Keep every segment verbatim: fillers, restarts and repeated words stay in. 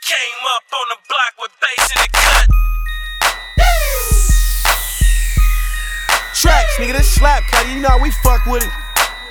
came up on the block with bass in the cut. Tracks, nigga, this slap cut, you know how we fuck with it.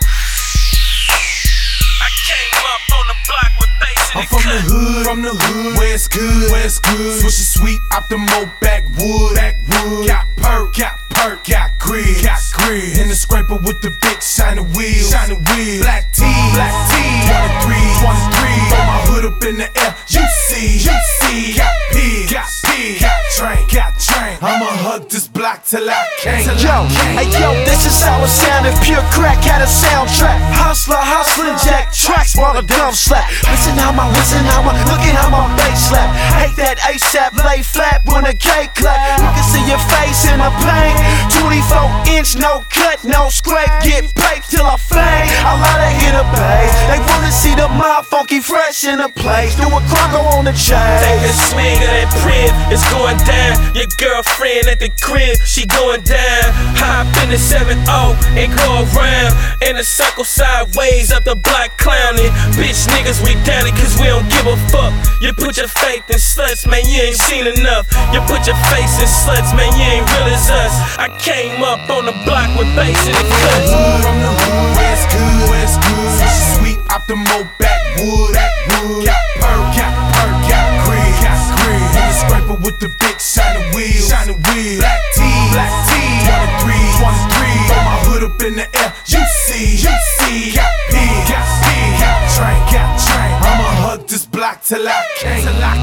I came up on the block with bass in I'm the from cut. the hood, from the hood, where it's good, where it's good. Swish it sweet, Optimo, backwood, backwood. Got perk, got perk, got grid, got grid. In the scraper with the big shiny wheels, shiny wheels. Black tee, black tee, twenty-three, twenty-three. Throw my hood up in the air, you see, you see. Got pig, got pig, got train, got train. I'ma hug this block till I can't. Yo, hey yo, this is how it sounded. Pure crack had a soundtrack. Hustler, hustling, jack tracks while the dumb slap. Listen how my, listen how my, look at how my bass slap. Hate that ASAP, lay flat when a K clap. You can see your face in the pain. twenty-four inch, no cut, no scrape. Get paid till I fade. I let her hit a bass. They wanna see the mob funky fresh in the place. Do a croco on the chain. Take a swing of that prib, it's going down. Your girlfriend at the crib, she going down. Hop in the seven oh and go around in a circle sideways up the block clowning. Bitch niggas, we down it cause we don't give a fuck. You put your faith in sluts, man, you ain't seen enough. You put your face in sluts, man, you ain't real as us. I came up on the block with bass in the cut. From the hood, where it's good, where it's good. Swish it sweet, Optimo, backwood, backwood. Got perk, got perk, got grid, got grid. In the scraper with the big shiny wheels, shiny wheels. Black tee, black tee, twenty-three, twenty-three. Throw my hood up in the air, you see, you see. Got pig, got pig, got train, got train. I'ma hug this block till I can't, till I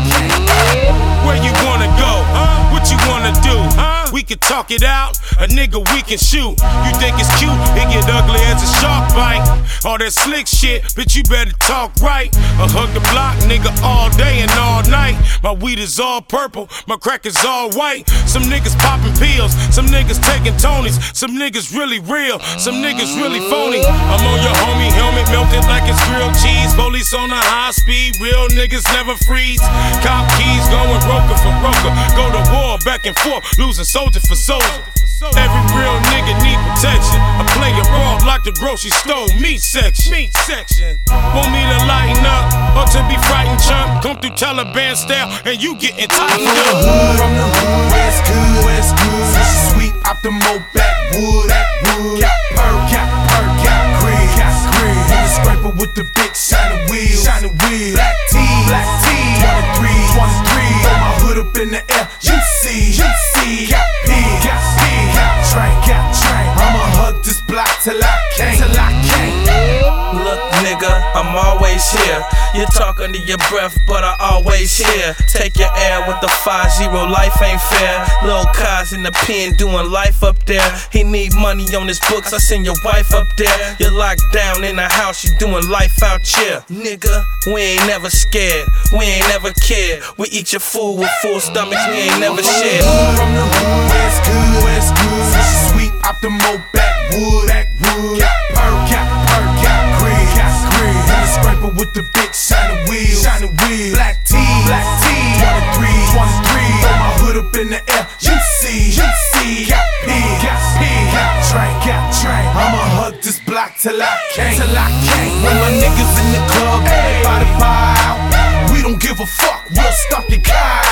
can't. Where you wanna go? Huh? What you wanna do? Huh? We can talk it out, a nigga we can shoot. You think it's cute? It get ugly as a shark bite. All that slick shit, bitch, you better talk right. I hug the block, nigga, all day and all night. My weed is all purple, my crack is all white. Some niggas popping pills, some niggas taking Tonys. Some niggas really real, some niggas really phony. I'm on your homie helmet, melted like it's grilled cheese. Police on a high speed, real niggas never freeze. Cop keys going broker for broker. Go to war, back and forth, losing soldier for soldier. Every real nigga need protection. I play it raw like the grocery store meat section. Meat section. Want me to lighten up or to be frightened, chump? Come through Taliban style and you getting tightened up. From the hood, where it's good, where it's good. Swish it sweet, Optimo, backwood, backwood. Got perk, got perk, got grid, got grid. In the scraper with the big shiny wheels, shiny wheels. Black tee, black tee, twenty-three, twenty-three. Throw my hood up in the air, you see, you see. Got pig, got pig, got train, got train. I'ma hug this block till I can't, till I can't. Look, nigga, I'm always here. You talk under your breath, but I always hear. Take your air with the five zero, life ain't fair. Lil' Kaz in the pen doing life up there. He need money on his books, I send your wife up there. You're locked down in the house, you doing life out here. Nigga, we ain't never scared, we ain't never cared. We eat your food with full stomachs, we ain't never shared. From the hood, where it's good, where it's good. Swish it sweet, Optimo, backwood, backwood. Got perk, got perk, got grid, got grid. In the scraper with the big shiny wheels, shiny wheels. Black tee, black tee, twenty-three, twenty-three. Throw my hood up in the air, you see, you see. Got pig, got pig, got train, got train. I'ma hug this block till I can't, till I can't. When my niggas in the club, everybody buy out. We don't give a fuck, we'll stomp your car.